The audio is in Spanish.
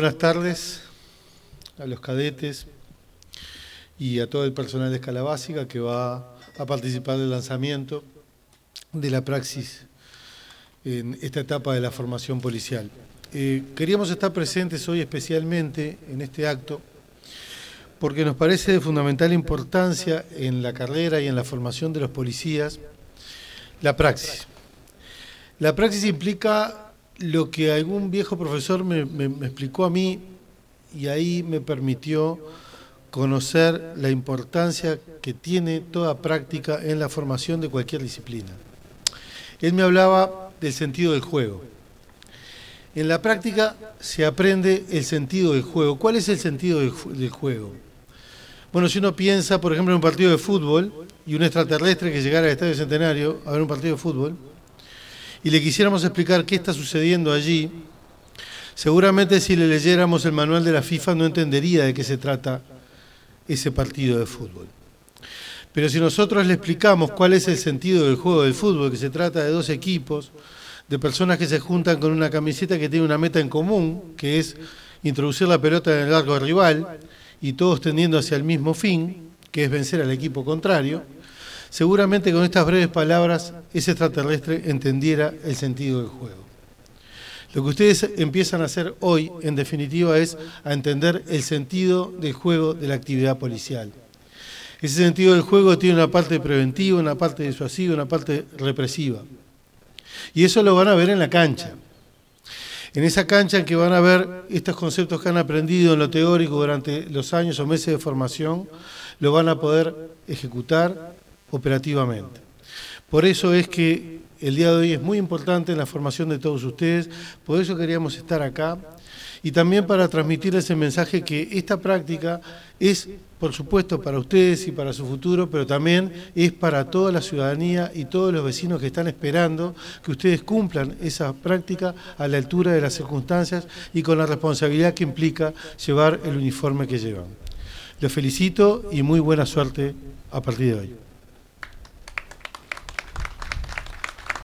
Buenas tardes a los cadetes y a todo el personal de Escala Básica que va a participar del lanzamiento de la praxis en esta etapa de la formación policial. Queríamos estar presentes hoy especialmente en este acto porque nos parece de fundamental importancia en la carrera y en la formación de los policías la praxis. La praxis implica lo que algún viejo profesor me explicó a mí y ahí me permitió conocer la importancia que tiene toda práctica en la formación de cualquier disciplina. Él me hablaba del sentido del juego. En la práctica se aprende el sentido del juego. ¿Cuál es el sentido del juego? Bueno, si uno piensa, por ejemplo, en un partido de fútbol y un extraterrestre que llegara al Estadio Centenario a ver un partido de fútbol y le quisiéramos explicar qué está sucediendo allí, seguramente si le leyéramos el manual de la FIFA no entendería de qué se trata ese partido de fútbol. Pero si nosotros le explicamos cuál es el sentido del juego del fútbol, que se trata de dos equipos, de personas que se juntan con una camiseta que tiene una meta en común, que es introducir la pelota en el arco rival, y todos tendiendo hacia el mismo fin, que es vencer al equipo contrario, seguramente con estas breves palabras ese extraterrestre entendiera el sentido del juego. Lo que ustedes empiezan a hacer hoy, en definitiva, es a entender el sentido del juego de la actividad policial. Ese sentido del juego tiene una parte preventiva, una parte disuasiva, una parte represiva. Y eso lo van a ver en la cancha. En esa cancha en que van a ver estos conceptos que han aprendido en lo teórico durante los años o meses de formación, lo van a poder ejecutar operativamente. Por eso es que el día de hoy es muy importante en la formación de todos ustedes, por eso queríamos estar acá y también para transmitirles el mensaje que esta práctica es, por supuesto, para ustedes y para su futuro, pero también es para toda la ciudadanía y todos los vecinos que están esperando que ustedes cumplan esa práctica a la altura de las circunstancias y con la responsabilidad que implica llevar el uniforme que llevan. Los felicito y muy buena suerte a partir de hoy.